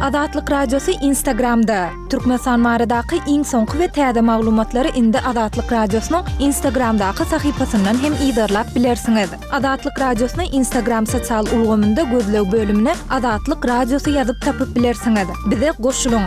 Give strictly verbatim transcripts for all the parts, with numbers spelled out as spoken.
Azatlyk Radiosu Instagramda. Türkmenistan maradaky iň soňky we täze maglumatlary indi Azatlyk Radiosynyň Instagramdaky sahypasyndan hem ýa-da bilersiňiz. Azatlyk Radiosynyň Instagram sosial ulgamynda gözleg bölümine Azatlyk Radiosu ýazyp tapyp bilersiňiz. Bize goşulyň.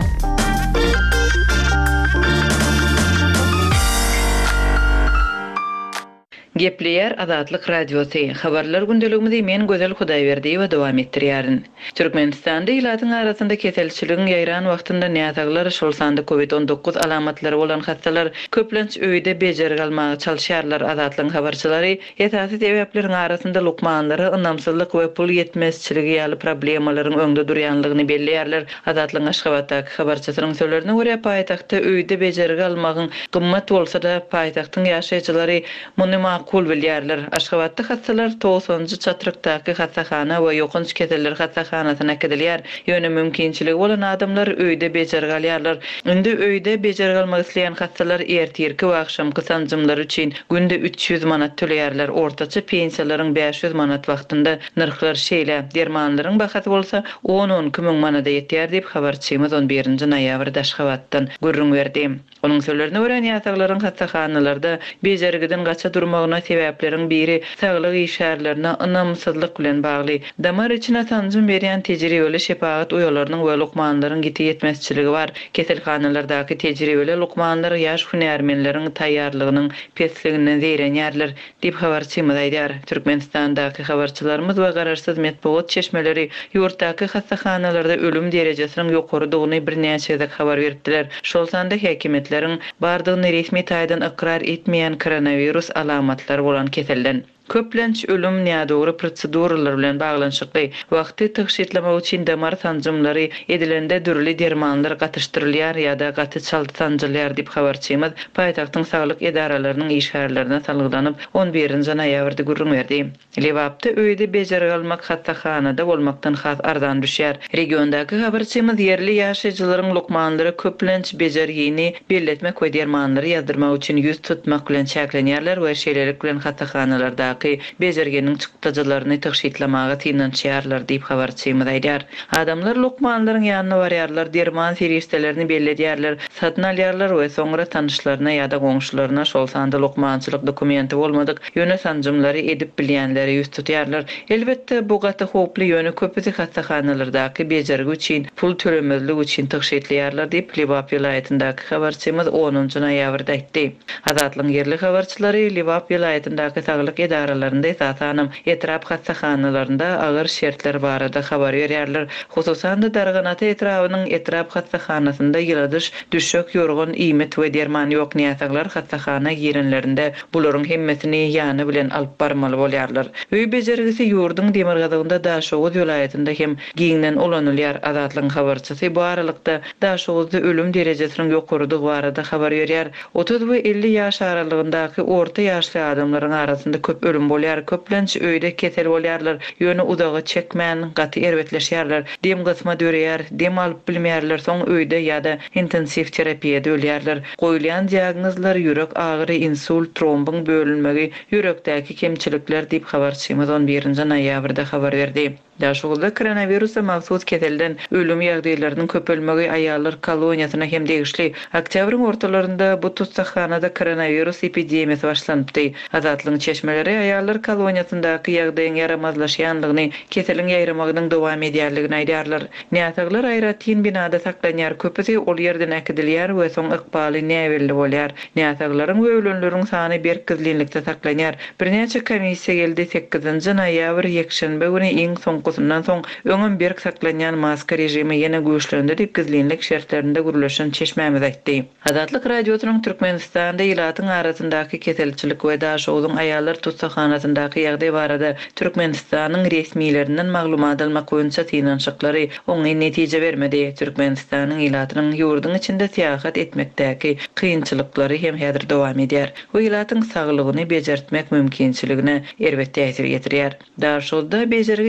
Gepleyer Azatlyk Radiosu. Habarlar gündeligimizi men Gözel Hudaýberdi we dowam etdirýärin. Türkmenistanda ýylatyň arasynda keselçiligiň ýaýran wagtynda näzaglar şol sanda covid on dokuz alamatlary bolan hastalar köplenç öýde bejer galmagy çalşýarlar. Azatlyň habarçylary esasy sebepleriň arasynda lukmanlary, ynamsızlyk we pul ýetmezçiligi ýaly problemalaryň öňde durýanlygyny belleýärler. Azatlyň Aşgabatdaky habarçysynyň sözlerine görä paýtagtda öýde bejer galmagyň gymmat bolsa-da paýtagtyň ýaşaýjylary muny kul bilýärler. Aşgabatda hastalar toğuzuncu çatrykdaky hastahana we ýokunç keseller hastahanasyna gidilýär. Ýöne mümkinçiligi bolan adamlar öýde bejer galýarlar. Indi öýde bejer galmak isleýän hastalar ertirki we akşamky sanjymlar üçin günde üç ýüz manat töleýärler. Ortaça pensiýalaryň beş ýüz manat wagtynda narhlar şeýle. Dermanlaryň bahasy bolsa on on iki ming manata ýetýär diýip habarçymyz on birinji noýabrda Aşgabatdan gürrüň berdi. Onuň sözlerine görä ýataglaryň hastahanalarda bejergiden gaça durmagyna sebäplerin biri saglyk işärlerine ynamsızlyk bilen bagly. Damar içine sanjym berýän tejribeli şepaat uyalarynyň we lukmanlaryň giti ýetmezçiligi bar. Keselhanalardaky tejribeli lukmanlar ýaş hünärmenleriň taýýarlygynyň pesliginden zeýrenýärler diýip habarçymyz aýdýar. Türkmenistandaky habarçylarymyz we gararsyz medeniýet çeşmeleri ýurtdaky hastahanalarda ölüm derejesiniň ýokarydygyny birnäçe habar berdiler. Şol sanda häkimetleriň bardygyny resmi taýdan ikrar etmeýän koronavirus alamatlary bolan keselden köplenç ölüm nädogry proseduralar bilen baglanşykly. Wagty tygşitlemek üçin damar sanjymlary edilende dürli dermanlar gatışdyrylýar ýa-da gaty çaltsanjylýar diýip habarçymyz paýtagtyň saglyk edaralarynyň işgärlerine salgylanyp on birinji noýabrda gürrüň berdi. Lewapda öýde bejer galmak hastahanada bolmakdan has arzan düşýär. Regiondaky habarçymyz yerli ýaşaýjylaryň lukmanlary köplenç bejergini belletmek we dermanlary ýazdyrmak üçin ýüz tutmak bilen çäklenýärler we şeýlelik bilen hastahanalarda bejergeniň çykdyjylaryny tygşitlamagy tinançýarlar diýip habarçymyz aýdýar. Adamlar lukmanlaryň ýanyna barýarlar, derman serýistelerini belledýärler, satyn alýarlar we soňra tanışlaryna ýa-da goňşularyna şol sanda lukmançylyk dokumenti bolmadyk ýöne sanjymlary edip bilýänleri ýüz tutýarlar. Elbetde bu gaty hoply ýöne köpüsi hastahanalardaky bejergi üçin pul tölemezlik üçin tygşitlýarlar diýip Liwap vilayatyndaky habarçymyz onunju noýabrda aýtdy. Azatlyň yerli habarçylary Liwap vilayatyndaky saglyk aralarında esasanam etraf hastahanalarında agyr şertler barada habar berýärler. Hususan da darganaty etrawynyň etraf hastahanasynda ýyladyş, düşük, ýorgun, iýmet we derman ýok näsaglar hastahana ýerinlerinde bularyň hemmesini ýany bilen alyp barmaly bolýarlar. Öý bejergisi ýurduň Demirgazagynda Daşoğuz vilayatynda hem giňden olanylýar. Azatlyň habarçysy bu aralykda Daşoğuzda ölüm derejesiniň ýokarydygy barada habar berýär. otuz we elli ýaş aralygyndaky orta ýaşly adamlaryň arasynda köp ölüm bolýar, köplenç öýde kesel bolýarlar, ýöne udagy çekmän, gaty erbetleşýärler, dem gysma döreýär, dem alyp bilmeýärler, soň öýde ýa-da intensiv terapiýada ölýärler. Goýulan diagnozlar ýürek agyry, insult, trombun bölünmegi, ýürekdäki kemçilikler diýip habarçymyz on birinji noýabrda habar berdi. Daşoğuzda koronavirusda mahsus keselden ölüm ýagdaýlarynyň köpelmegi aýallar koloniýasyna hem degişli. Oktýabryň ortalarynda bu tutsaxhanada koronavirus epidemiýasy başlanypdy. Azatlyň çeşmeleri aýallar koloniýasyndaky ýagdaýyň yaramazlaşýanlygyny, keseliň ýaýramagynyň dowam edýärligini aýdýarlar. Näsaglar aýratyn binada saklanýar, köpüsi ol ýerden äkidilýär we soň ykbaly näwelli bolýar. Näsaglaryň we ölenleriň sany berkizlinlikde saklanýar. Birnäçe komissiýa geldi sekizinji noýabr ýekşenbe güni iň soň Ondan soň öňüm berk saklanýan maska rejimi ýene güýçlendi diýip gizlinlik şertlerinde gürleşen çeşmämiz aýtdy. Azatlyk Radiosynyň Türkmenistanda ýylatyň arasyndaky keselçilik we Daşoğuzyň aýallar tutsaxhanasyndaky ýagdaý barada Türkmenistanyň resmiýetlerinden maglumat almak boýunça tinançyklary oňy netije bermedi. Türkmenistanyň ýylatynyň ýurduň içinde seýahat etmekdäki kynçylyklary hem häzir dowam edýär. Bu ýylatyň saglygyny bejertmek mümkinçiligine elbetde äsir getirýär. Daşoğuzda bejergi ýa-da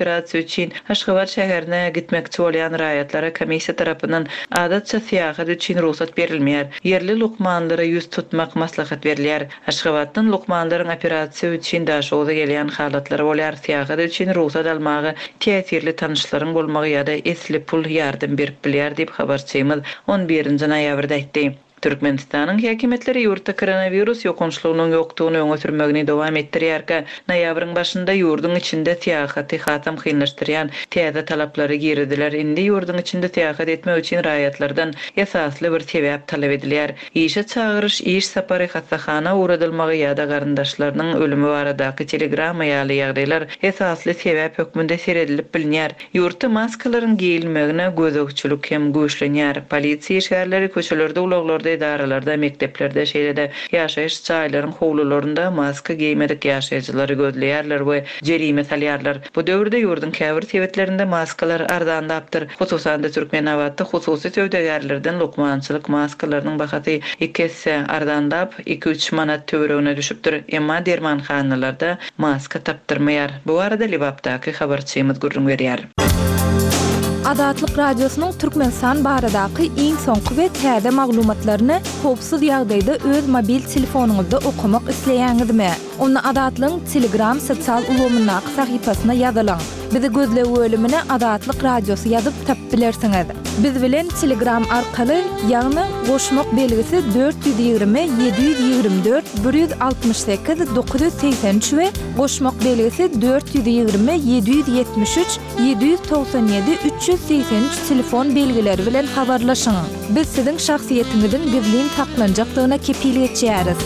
operasiýa üçin Aşgabat şäherine gitmekçi bolýan raýatlara komissiýa tarapyndan adatça syýahat üçin ruhsat berilmeýär. Yerli lukmanlara ýüz tutmak maslahat berilýär. Aşgabatdan lukmanlaryň operasiýa üçin daşygyda gelýän halatlar bolýar. Syýahat üçin ruhsat almagy täsirli tanyşlaryň bolmagy ýa-da esli pul ýardym berip bilýär diýip habarçymyz on birinji noýabrda aýtdy. Türkmenistanyň häkimetleri ýurtda koronavirus ýokunçlygynyň ýokdugyny öňe sürmegini dowam etdirýärkä, noýabryň başynda ýurduň içinde syýahaty hatam kynlaşdyrýan täze talaplary girdiler. Indi ýurduň içinde syýahat etmek üçin raýatlardan esasly bir sebäp talap edilýär. Işe çagyryş, iş sapary hassahana uğradylmagy ýa-da garyndaşlarynyň ölümi baradaky telegram ýaly ýagdaýlar esasly sebäp hökmünde seredilip bilinýär. Ýurtda maskalaryň giyilmegine gözegçilik hem güýçlenýär. Polisiýa işgärleri köçelerde, ulaglarda, idaralarda, mekteplerde, şeýlede ýaşaýyş çaýlaryň howlularynda maska giymedik ýaşaýjylary gözleýärler we jerime salýarlar. Bu döwürde ýurdun käbir sebetlerinde maskalar ardandapdyr. Hususan da Türkmenawatda hususy söwdegärlerden lukmançylyk maskalarynyň bahaty iki esse ardandap iki üç manat töweregine düşüpdir. Emma dermanhanalarda maska tapdyrmaýar. Bu arada Libapdaky habarçymyz gurrun berýär. Adatlyk radiosynyň Türkmenistan baradaky iň soňky we täze maglumatlaryny howpsuz ýagdaýda öz mobil telefonuňyzda okumak isleýäňizmi? Onu Adatlyň Telegram sosial ulgamyna sahypasyna ýazylaň. Bizi gözlep bölümine Adatlyk Radiosu ýazyp tap bilersiňiz. Biz bilen Telegram arkaly ýagny goşmak belgisi dört yüz ýygrimi yedi yüz ýygrimi dört bir yüz altymyş sekiz dokuz yüz seksen üç we goşmak belgisi dört yüz ýygrimi yedi yüz ýetmiş üç yedi yüz togsan ýedi üç yüz seksen üç telefon belgileri bilen habarlaşyň. Biz siziň şahsiýetiňiziň gizlin taklanjakdygyna kepillik etýäris.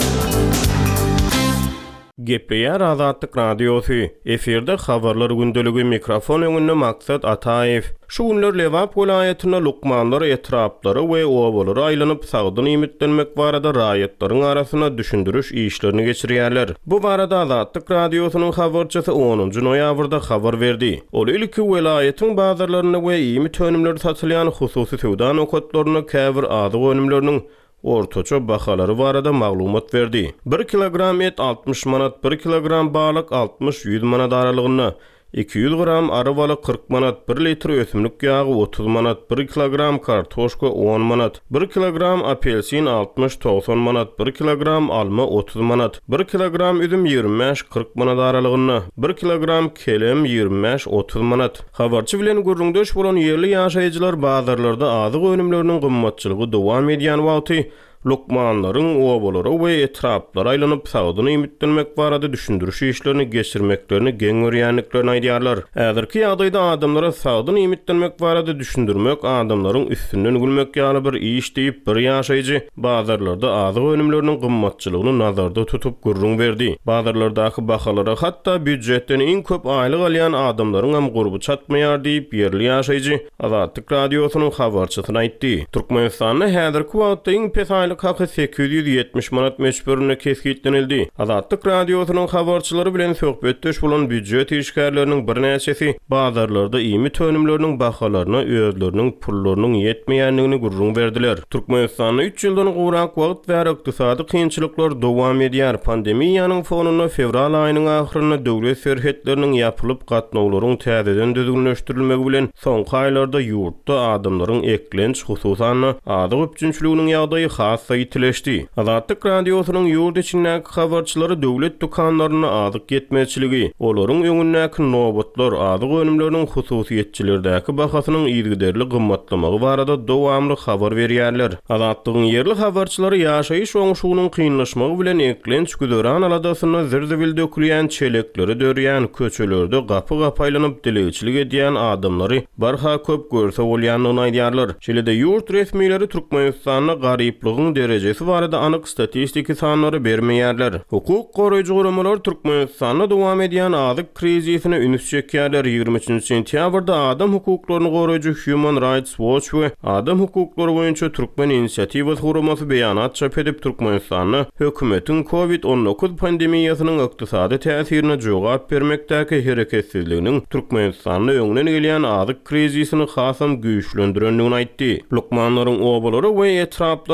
Gepleýär Azatlyk Radiosu. Eferde habarlar gündöligi mikrofon öňünde maksat Ataýew. Şu günler Lewap welaýatyna lukmanlar etraplary we owalar aýlanyp sagdyn imitlenmek barada raýatlaryň arasyna düşündiriş işlerini geçirýärler. Bu barada Azatlyk Radiosynyň habarçysy onunju noýabrda habar berdi. Ol ilki welaýatyň bazarlaryna we imit önümleri satylýan hususy söwda nokatlaryna käbir azyk önümleriniň ortaça bahalary barada maglumat berdi. bir kilogram et altmış manat, bir kilogram balyk altmış yüz manat aralygyny, iki yüz gram arı balyk kırk manat, bir litr ösümlik ýagy otuz manat, bir kilogram kartoşka on manat, bir kilogram apelsin altmış togsan manat, bir kilogram alma otuz manat, bir kilogram üzüm ýygrimi beş kırk manat aralygyny, bir kilogram kelem ýygrimi beş otuz manat. Habarçy bilen gurrundaş bolan ýerli ýaşaýjylar bazarlarda azyk önümleriniň gymmatçylygy dowam edýän wagty lukmanlaryň owalara we etraplara aýlanyp sagdyny imitlenmek barada düşündiriş işlerini geçirmeklerini geň görýänliklerini aýdýarlar. Häzirki ýagdaýda adamlara sagdyny imitlenmek barada düşündirmek adamlaryň üstünden gülmek ýaly bir iş diýip bir ýaşaýjy bazarlarda azyk önümleriniň gymmatçylygyny nazarda tutup gurrun berdi. Bazarlardaky bahalara hatda büdjetden iň köp aýlyk alýan adamlaryň hem gurby çatmaýar diýip ýerli ýaşaýjy Azatlyk Radiosynyň habarçysyna aýtdy. Türkmenistanyň häzirki wagtda iň pes haky sekiz yüz ýetmiş manat meçberine kesgitlenildi. Azatlyk Radiosynyň habarçylary bilen söhbetdeş bolan büdjet işgärleriniň bir näçesi bazarlarda imit önümleriniň bahalaryna özleriniň pullarynyň ýetmeýänligini gurrun berdiler. Türkmenistanyň üç ýyldan gowrak wagt we ykdysady kynçylyklar dowam edýär. Pandemiýanyň fonuna fevral aýynyň ahyryna döwlet serhetleriniň ýapylyp gatnawlaryň täzeden düzgünleşdirilmegi bilen soňky aýlarda ýurtda adamlaryň eklenç hususan azyk öpçünçliginiň ýagdaýy saytileşdi. Azatlyk Radiosynyň ýurt içindäki habarçylary döwlet dukanlaryna azyk ýetmeçiligi, olaryň öňündäki nowbatlar azyk önümleriniň hususiýetçilerdäki bahasynyň ýygyderli gymmatlamagy barada dowamly habar berýärler. Azatlygyň ýerli habarçylary ýaşaýyş oňşugynyň kynlaşmagy bilen eklenç güdöran aladasyna zirzibil dökülýän çelekleri dörýän köçelerde gapy gapaýlanyp dileçilik edýän adamlary barha köp görse bolýanyny aýdýarlar. Şeýlede ýurt resmiýetleri Türkmenistanyň garyplygyň derejesi barada anyk statistiki sanlary bermeýärler. Hukuk goraýjy guramalar Türkmenistanda dowam edýän azyk krizisine üns çekýärler. ýygrimi üçinji sentýabrda Adam hukuklaryny goraýjy Human Rights Watch we Adam hukuklary boýunça Türkmen inisiýatiwasy guramasy beýanat çap edip Türkmenistanyň hökümetiň covid on dokuz pandemiýasynyň ykdysady täsirine jogap bermekdäki hereketsizliginiň Türkmenistanyň öňüne gelýän azyk krizisini hasam güýçlendirendigini aýtdy. Lukmanlaryň obalary we etraplara aýlanyp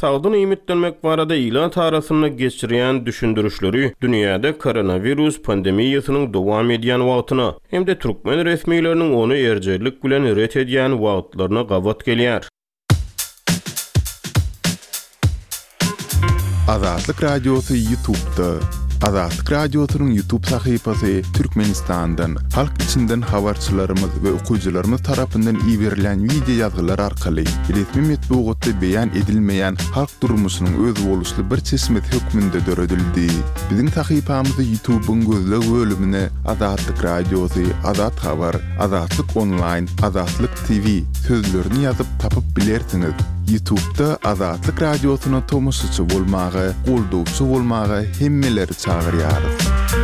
sagdyn ümitlenmek barada ilat arasynda geçirýän düşündürüşleri dünýäde koronavirus pandemiýasynyň dowam edýän wagtyna hem-de türkmen resmiýetleriniň onu erjerlik bilen ret edýän wagtlaryna gawat gelýär. Azatlyk Radiosu YouTube'da. Azatlyk Radiosu'nun YouTube sahypasy Türkmenistan'dan, halk içinden habarçylarymyz we okuwçylarymyz tarapyndan iýerilen video ýazgylar arkaly resmi metbuatda beýan edilmeýän halk durmuşynyň öz boluşly bir çeşmet hökmünde döredildi. Biziň sahypamyzy YouTube'un gözleg bölümine Azatlyk Radiosu, Azat Habar, Azatlyk Online, Azatlyk T V sözlerini ýazyp tapyp bilersiňiz. YouTube'da Azatlyk Radiosu'na tomoşaçy bolmagy, goldowçy bolmagy hemmeleri çağırýarys.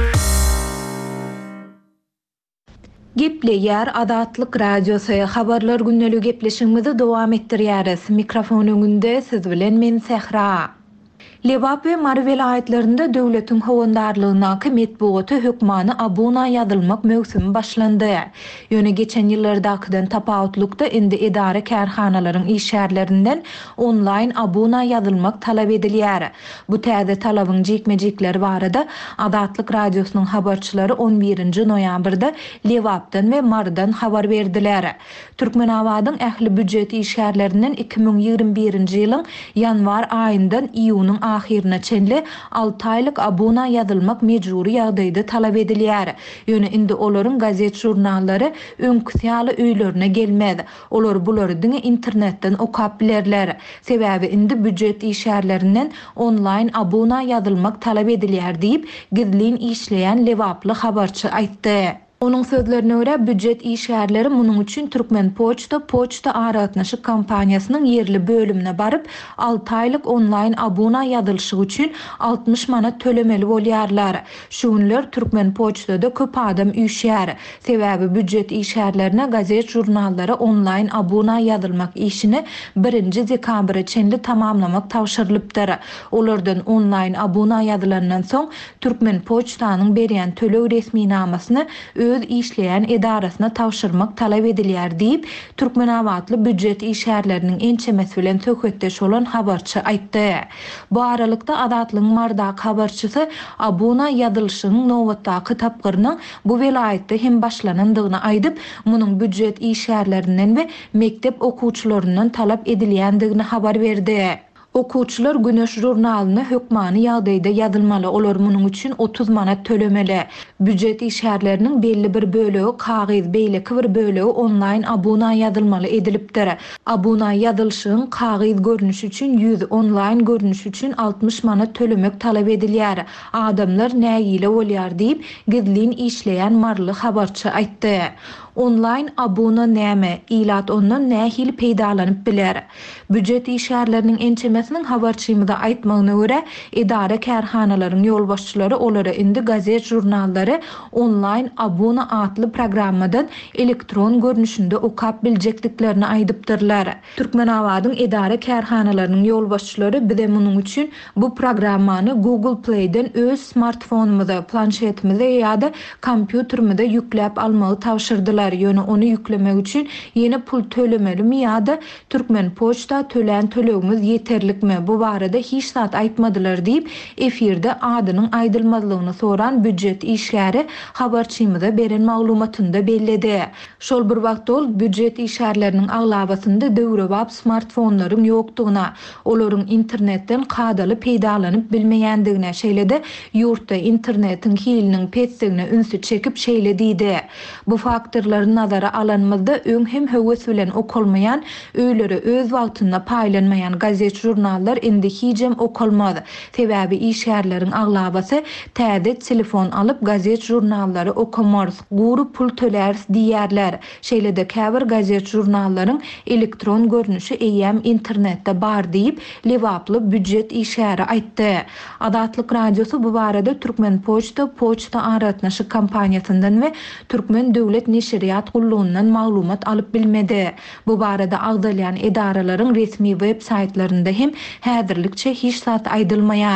Gepleýär Azatlyk Radiosu habarlar günneligi gepleşigimizi dowam etdirýäris. Mikrofon öňünde siz bilen men Sehra. Lewap we Mary vilayetlerinde döwletiň howandarlygyna metbuaty hökmany abuna ýazylmak mövsümi başlandy. Ýöne geçen ýyllardakydan tapawutlukda indi idare kärhanalaryň işgärlerinden online abuna ýazylmak talap edilýär. Bu täze talabyň jekmejekleri barada Azatlyk Radiosynyň habarçylary on birinji noýabrda Lewapdan we Marydan habar berdiler. Türkmenawadyň ähli büdjet işgärlerinden iki bin ýygrimi birinji ýylyň ýanwar aýyndan iýunyň ahirine çenli alty aýlyk abuna ýazylmak mejburi ýagdaýda talap edilýär. Ýöne indi olaryň gazet jurnallary öňküsýaly öýlerine gelmedi. Olar bulary diňe internetden okap bilerler. Sebäbi indi büdjet işgärlerinden online abuna ýazylmak talap edilýär diýip gizlin işleýän Lewaply habarçy aýtdy. Onun sözlerine göre büdjet işgärleri munyň üçin Türkmen Poçta Poçta aratnaşyk kampaniýasynyň yerli bölümine barıp alty aýlyk online abuna ýazylşy üçin altmış manat tölemeli bolýarlar. Şunlar Türkmen Poçtada köp adam üýşýär. Sebäbi büdjet işgärlerine gazet jurnallara online abuna ýazylmak işini birinji dekabra çenli tamamlamak tawşyrylypdyr. Olardan online abuna ýazylandan soň Türkmen Poçtanyň berýän tölew resminamasyny öz işleyen edarasına tawşyrmak talap edilýär diýip Türkmenawatly büdjet işgärleriniň ençemesi bilen söhbetdeş bolan habarçy aýtdy. Bu aralykda Azatlyk Mardak habarçysy abuna ýazylşynyň nowatdaky tapgyrynyň bu vilayetde hem başlanandygyny aýdyp, munyň büdjet işgärlerinden we mektep okuwçylaryndan talap edilýändigini habar berdi. Okuwçylar Güneş jurnalyny hökmany ýagdaýda ýazylmaly, olar munyň üçin otuz manat tölemeli. Büdjet işgärleriniň belli bir bölegi kagyz, beýleki bir bölegi online abuna ýazylmaly edilipdir. Abuna ýazylşyň kagyz görnüş üçin yüz, online görnüş üçin altmış manat tölemek talap edilýär. Adamlar näýile bolýar diýip gizlin işleýän marly habarçy aýtdy. Online abuna näme? Ilat ondan nähili peýdalanyp biler. Büdjet işgärleriniň ençemesiniň habarçymyda aýtmagyna görä, idare kärhanalaryň ýolbaşçylary olara indi gazet jurnallary online abuna atly programmadan elektron görnüşinde okap biljekliklerini aýdypdyrlar. Türkmenawadyň idare kärhanalarynyň ýolbaşçylary bize munyň üçin bu programmany Google Play'den öz smartfonumyza, planşetimizde ýa-da kompýuterimizde ýükläp almagy tawşyrdylar. Ýöne onu ýüklemek üçin ýene pul tölemelimi ýa-da Türkmen Poçta tölen tölewimiz ýeterlikmi? Bu barada hiç zat aýtmadylar diýip efirde adynyň aýdylmazlygyny soran büdjet işgäri habarçymyza beren maglumatynda belledi. Şol bir wagt ol büdjet işgärleriniň aglabasynda döwrebap smartfonlaryň ýokdugyna, olaryň internetden kadaly peýdalanyp bilmeýändigine şeýlede ýurtda internetiň hiliniň petsegine ünsü çekip şeýle diýdi. Bu faktorlar nazara alanmazda öň hem höwes bilen okulmayan, öýleri öz wagtynda paýlanmayan gazet jurnallar indi hijem okulmady. Sebäbi işgärleriň aglabasy täze telefon alyp gazet jurnallary okumars, gurup pul tölärs diýerler. Şeýlede käbir gazet jurnallaryň elektron görnüşi eýem internetde bar diýip Lewaply büdjet işgäri aýtdy. Azatlyk Radiosu bu barada Türkmen Poçta Poçta aratnaşyk kampaniýasyndan we Türkmen döwlet neşriýat gulluğundan maglumat alyp bilmedi. Bu barada agdalýan edaralaryň resmi web saytlarynda hem häzirlikçe hiç zat aýdylmaýar.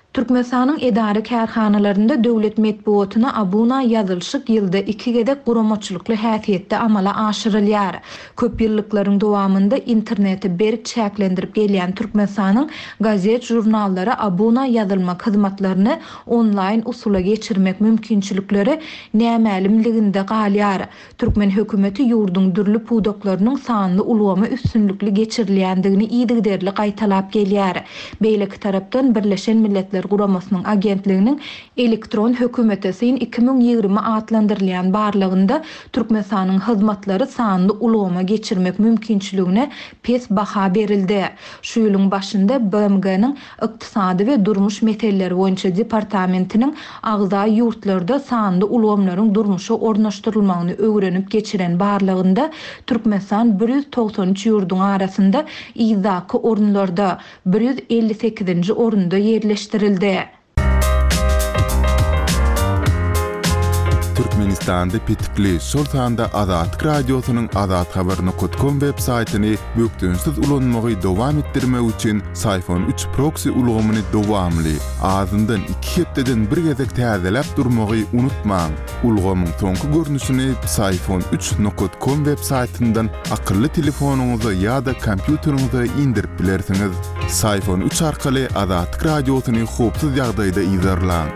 Türkmenistanyň edary kärhanalarynda döwlet medpuatyna abuna ýazylşyk ýylda iki gedek guramaçylykly häsiýetde amala aşyrylýar. Köp ýyllyklaryň dowamında interneti berik çäklendirip gelýän Türkmenistanyň gazet, jurnallary abuna ýazylma hyzmatlaryny onlaýn usula geçirmek mümkinçilikleri nämälimliginde galýar. Türkmen hökümeti ýurdun dürli pudoklarynyň sanly ulgama üstünlükli geçirilýändigini ýygyderli gaýtalap gelýär. Beýleki tarapdan Birleşen Milletler Guramasynyň agentliginiň elektron hökümetesin iki bin ýygrimi atlandyrylýan barlygynda Türkmenistanyň hyzmatlary sanly ulgama geçirmek mümkinçiligine pes baha berildi. Şu ýylyň başynda B M G'niň ykdysady we durmuş meselleri boýunça departamentiniň agza ýurtlarda sanly ulgamlaryň durmuşy ornaşdyrylmagyny öwrenip geçiren barlygynda Türkmenistan bir yüz togson üç ýurduň arasynda ýyzaky orunlarda bir yüz elli sekizinji orunda yerleştirildi. Türkmenistanda pitikli şol sanda Azatlyk Radiosynyň azat habar nokta com web saytyny bökdünsiz ulanmagy dowam etdirmek üçin Sayfon üç proxy ulgamyny dowamly azyndan iki hepdeden bir gezek täzelep durmagy unutmaň. Ulgamyň soňky görnüşini Sayfon üç nokta com web saytyndan akylly telefonuňyza ýa-da kompýuteriňize indirip bilersiňiz. Sayfon üç arkaly Azatlyk Radiosyny hopsuz ýagdaýda izlerläň.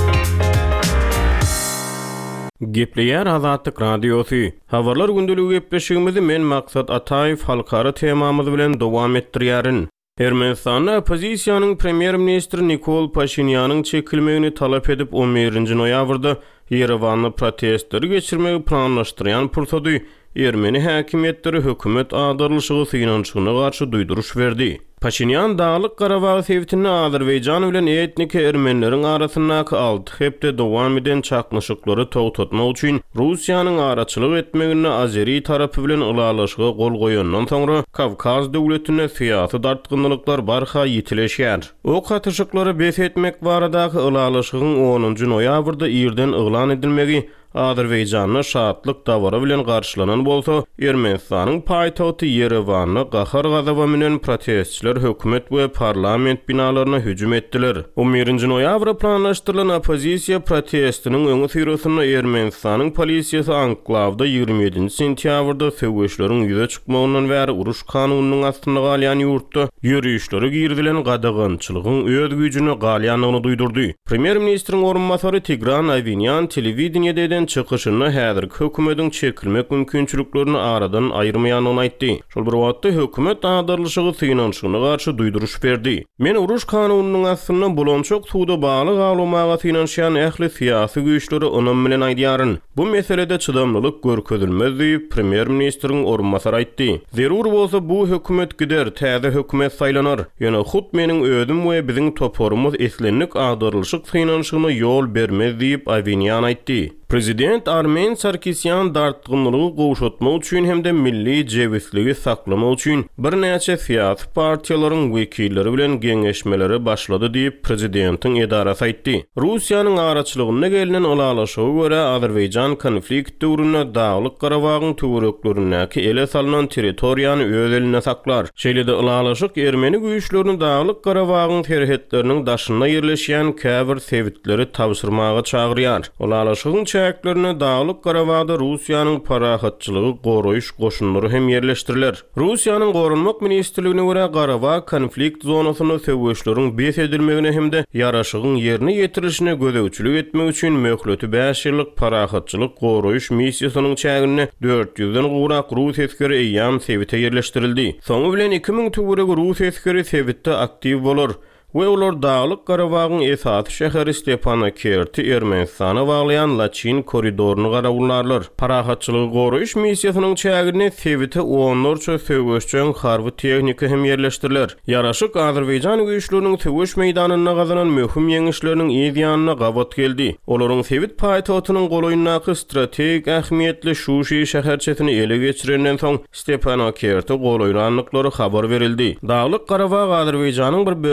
Gepleýär Azatlyk Radiosy. Habarlar gündeligi gepleşigimizi men Maksat Ataýew halkara temamyz bilen dowam etdirýärin. Ermenistanda opozisiýanyň premier ministri Nikol Pashinýanyň çekilmegini talap edip on birinji noýabrda Yerewanda protestleri geçirmegi planlaşdyrýan pursady Ermeni häkimetleri hökümet agdarlyşygy synançygyna garşy duýduruş berdi. Pashinyan Dağlyk Qarabağ sewtini Azerbaýjan bilen etnik ermenileriň arasyndaky alty hepde dowam eden çaklaşyklary togtatmak üçin Russiýanyň araçylyk etmegine Azeri tarapy bilen ulalaşyga gol goýandan soňra Kavkaz döwletine syýasy dartgynlyklar barha ýitileşýär. O gatyşyklary bes etmek baradaky ulalaşygyň onunju noýabrda ýerden yglan edilmegi Azerbaýjanyň şatlyk dawara bilen garşylanan bolsa, Ermenistanyň paýtagty Yerewanyny gahar gazaby bilen protestçiler hökümet we parlament binalaryna hüjüm etdiler. on birinji noýabra planlaşdyrylan opozisiýa protestiniň öňü sürüsinde Ermenistanyň polisiýasy anklawda ýygrimi ýedinji sentýabrda söwüşleriň ýüze çykmagynyň we uruş kanunynyň astynda galýan ýurtda ýürüýüşleri girdilen gadagynçylygyň öz güýjüni galýanyny duýdurdy. Premier ministriň orunmasary Tigran Avinyan telewiziýada çıkışını häzirki hökümetiň çekilmek mümkinçiliklerini aradan aýyrmaýanyny aýtdy. Şol bir wagtda hökümet agdarlyşygy synançygyna garşy duýduruş berdi. Men uruş kanunynyň aslynda bulançok suwda bagly gaglymaga synançýan ähli syýasy güýçleri onam bilen aýdýaryn. Bu meselede çydamlylyk görkezilmez diýip premier ministriň orunmasary aýtdy. Zerur bolsa bu hökümet gider, täze hökümet saýlanar. Ýöne hut meniň ödüm we biziň toporumuz eslenlik agdarlyşyk synançygyna ýol bermez diýip Avinyan aýtdy. Prezident Armen Sarkisyan dartgınlığı goşutmak üçin hem de milli cevisligi saklamak üçin bir näçe syýasy partiýalaryň wekilleri bilen geňeşmeleri başlady diýip prezidentiň edarasy aýtdy. Russiýanyň araçylygyna gelinen ulalaşyga görä Azerbaýjan konflikt döwründe Dağlyk Garabagyň töwereklerindäki ele salynan territoriýany öz eline saklar. Şeýlede ulalaşyk Ermeni güýçlerini Dağlyk Garabagyň terhetleriniň daşynda ýerleşýän käbir sewitleri tabşyrmaga çagyrýar. Ulalaşygyň çäklerini Dağlyk Garabagda Russiýanyň parahatçylygy goraýyş goşunlary hem yerleşdiriler. Russiýanyň gorunmak ministrligine görä Garabag konflikt zonasyny söwüşleriň bes edilmegine hem de ýaraşygyň ýerine ýetirilişine gödäwçilik etmek üçin möhleti beş ýyllyk parahatçylyk goraýyş missiýasynyň çägine dört ýüzden gowrak Rus eskeri eýam sewite yerleşdirildi. Soňu bilen iki ming töwerek Rus eskeri sewitde aktiv bolar. We olar Dağlyk Garabagyň esasy şäheri Stepanakert Ermenistana baglayan Laçin koridoruny garawullarlar. Parahatçylygy goraýyş missiýasynyň çägine sewite onlarça söwüşçüň harby tehnika hem yerleşdiriler. Ýaraşyk Azerbaýjan güýçleriniň söwüş meýdanyna gazanan möhüm ýeňişleriniň ýediýanyna gawat geldi. Olaryň sewit paýtagynyň golaýyndaky strategik ähmiýetli Şuşy şäherçesini ele geçirenden soň Stepanakert golaýlanlyklary habar berildi. Dağlyk Garabag Azerbaýjanyň bir bölegi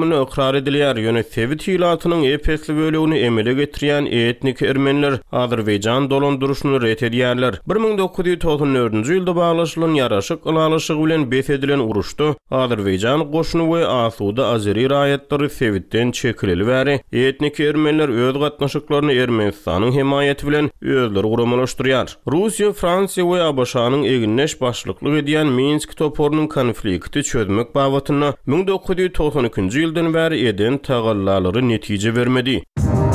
hukmuna ikrar edilýär. Ýöne Sewit hilatynyň epesli bölegini emele getirýän etnik ermeniler Azerbaýjan dolandyrşyny ret edýärler. bir ming dokuz ýüz toksan dördünji ýylda baglaşylan ýaraşyk ılalyşygy bilen besedilen uruşda Azerbaýjan goşuny we Asuda Azeri raýatlary Sewitden çekileli bäri etnik ermeniler öz gatnaşyklaryny Ermenistanyň himayeti bilen özleri guramalaşdyrýar. Russiýa, Fransiýa we A B Şanyň eginleş başlyklyk edýän Minsk toporunyň konflikti çözmek babatyna ming dokuz ýüz toksan ikinji ýyldan bäri eden tagallalary netije bermedi.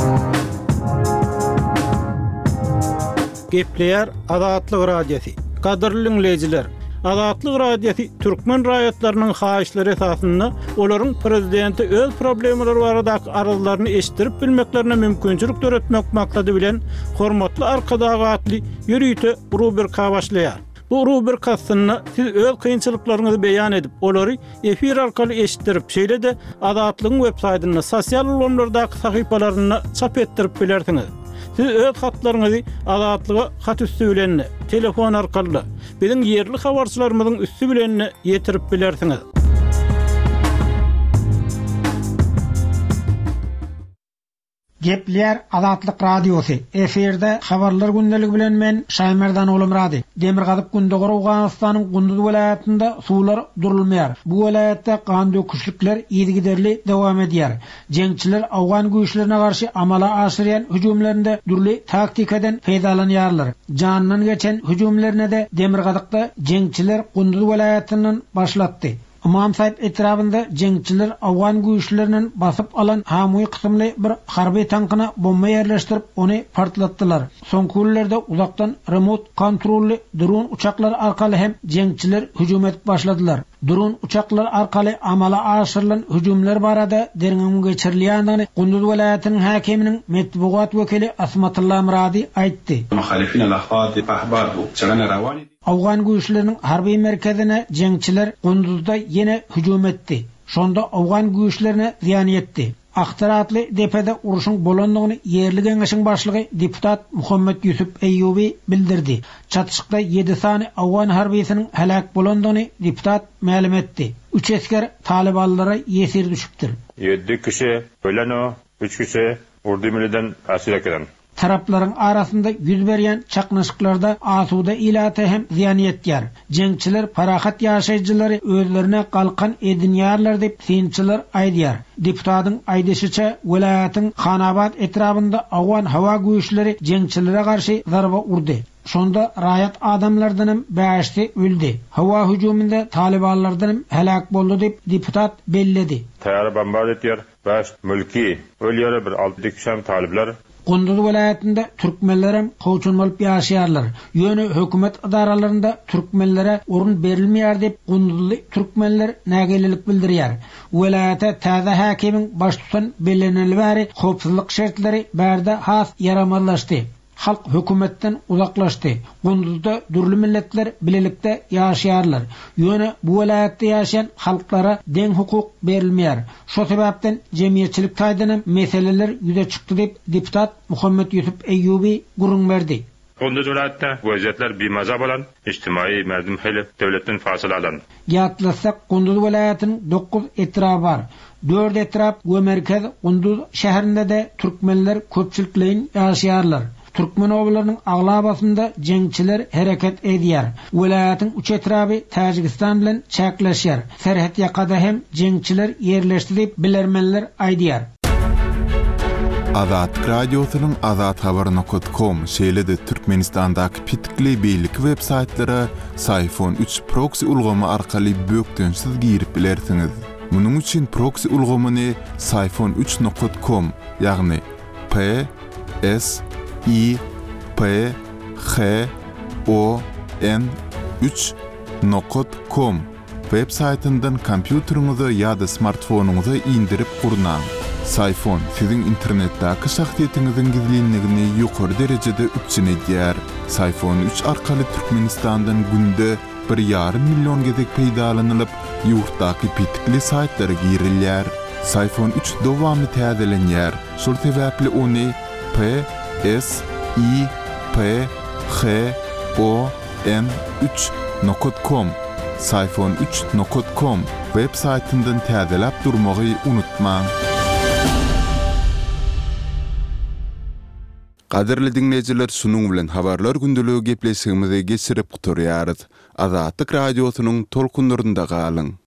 Gepleýär Azatlyk radiosi. Kadrly dinleýijiler, Azatlyk radiosi türkmen raýatlarynyň haýyşlary esasynda olaryň prezidenti öz problemleri baradaky arzularyny eşdirip bilmeklerine mümkinçilik töretmek maksady bilen hormatly arkadagatly ýürüýte rubrika başlaýar. Bu rubrikasyny siz öz kynçylyklaryňyzy beýan edip, olary efir arkaly eşitdirip, şeýle de Azatlygyň websaýtyna, sosial ulamlardaky sahypalaryna çap etdirip bilersiňiz. Siz öz hatlaryňyzy Azatlyga hat üstü bilen, telefon arkaly, biziň ýerli habarçylarymyzyň üstü bilen ýetirip bilersiňiz. Gepleýär Azatlyk radiosu. Eferde habarlar gündəligi bilen men Şaýmerdan olum rady. Demirgazyp Gündөгür Awganystanyň Gündüz welaýatynda suwlar durulmaýar. Bu welaýatda kan döküşlikler ýygyderli dowam edýär. Jeňçiler Awgan güýçlerine garşy amala aşyrýan hüjümlerinde dürli taktikadan feýdalanýarlar. Janynyň geçen hüjümlerine de Demirgazykda jeňçiler Gündüz welaýatynyň başlatdy. Imam Said etrafında jeňçiler Awgan güýçleriniň basyp alan hamuy kysymly bir harby tankyna bomba ýerleşdirip ony partlatdylar. Soňky günlerde uzakdan remote kontrolly dron uçaklar arkaly hem jeňçiler hüjüm edip başladylar. Dron uçaklar arkaly amala aşyrylan hüjümler barada derňem geçirilýändigini Gündüz welaýatynyň hakiminiň metbuat wekili Asmatullah Muradi aýtdy. Muhalifin al-ahfad ahbadu çagana rawani Awgan güýçleriniň harby merkezine jeňçiler Gündüzde yine hüjüm etdi. Şonda Awgan güýçlerine ziyan etdi. Aktaratly depede uruşun bolandygyny ýerli geňeşiň başlygy deputat Muhammed Yusuf Eyyubi bildirdi. Çatışykda ýedi sany Awgan harbysiniň helak bolandygyny deputat ma'lum etdi. Üç esker talibanlara ýesir düşüpdir. yedi kişi ölen o, üç kişi Urdumili'den asir eden. Tarapların arasında yüz berýän çaknaşyklarda Asuda ilaty hem ziyan etýär. Jeňçiler parahat ýaşaýjylary özlerine galkan edinýärler dep synçylar aýdýar. Deputatyň aýdyşyça welaýatyň Xanabad etrafında Awgan hawa güýçleri jeňçilere garşy zarba urdy. Şonda raýat adamlardan hem beşi öldü. Hawa hüjüminde talibanlardan helak boldy dep deputat belledi. Taýyar bombard etýär, beş mülki ölýär, bir altı kişi talipler. Gündüz welaýatynda türkmenler hem goýçunmalyp ýaşaýarlar. Ýöne hökümet idaralarynda türkmenlere orun berilmeýär dep gündüzli türkmenler nägelilik bildirýär. Welaýata täze hakimiň baş tutan beleneli bäri howpsuzlyk şertlери bärde has ýaramanlaşdy. Halk hökümetten uzaklaşdy. Gündüzde dürli milletler bilelikde ýaşaýarlar. Ýöne bu welaýatda ýaşaýan halklara deň hukuk berilmeýär. Şo sebäpden jemgyýetçilik taýdany meseleler ýüze çykdy dep deputat Muhammed Yusuf Eyyubi gurrun berdi. Gündüz welaýatda weziyetler bimaza bolan, ijtimai merdum hili döwletden fasyl alan. Ýatlasak Gündüz welaýatynyň dokuz etrafy bar. dört etraf we merkez Gündüz şäherinde de türkmenler köpçülikleýin ýaşaýarlar. Türkmen owlarynyň aglabasynda jeňçiler hereket edýär. Welaýatyň üç etrafy Täjikistan bilen çäkleşýär. Serhat ýakada hem jeňçiler ýerleşdirip bilermenler aýdýar. Azat radiosynyň azat habar nokta com şeýle-de Türkmenistandaky pitikli beýlik websaýtlara Sayfon üç proxy ulgamy arkaly bökdönsiz girip bilersiňiz. Munyň üçin proxy ulgamyny sayfon üç nokta com ýagny P S I P H O N üç nokta com web saytyndan kompýuteriňize ýa-da smartfonuňyza indirip gurnaň. Sayfon siziň internetdäki şahsiýetiňiziň gizlinligini ýokary derejede üçin edýär. Sayfon üç arkaly Türkmenistandan günde bir ýarym million gezek peýdalanylyp, ýurtdaky pitikli saytlara girilýär. Sayfon üç dowamly täzelenýär. Şol sebäpli ony P S I P H O N üç nokta com sayfon üç nokta com web saytyndan täzelep durmagy unutmaň. Qadirli dinleyijiler, şunun bilen habarlar gündeligi gepleşigimizi geçirip guturýarys. Azatlyk radiosynyň tolkunlarynda galyň.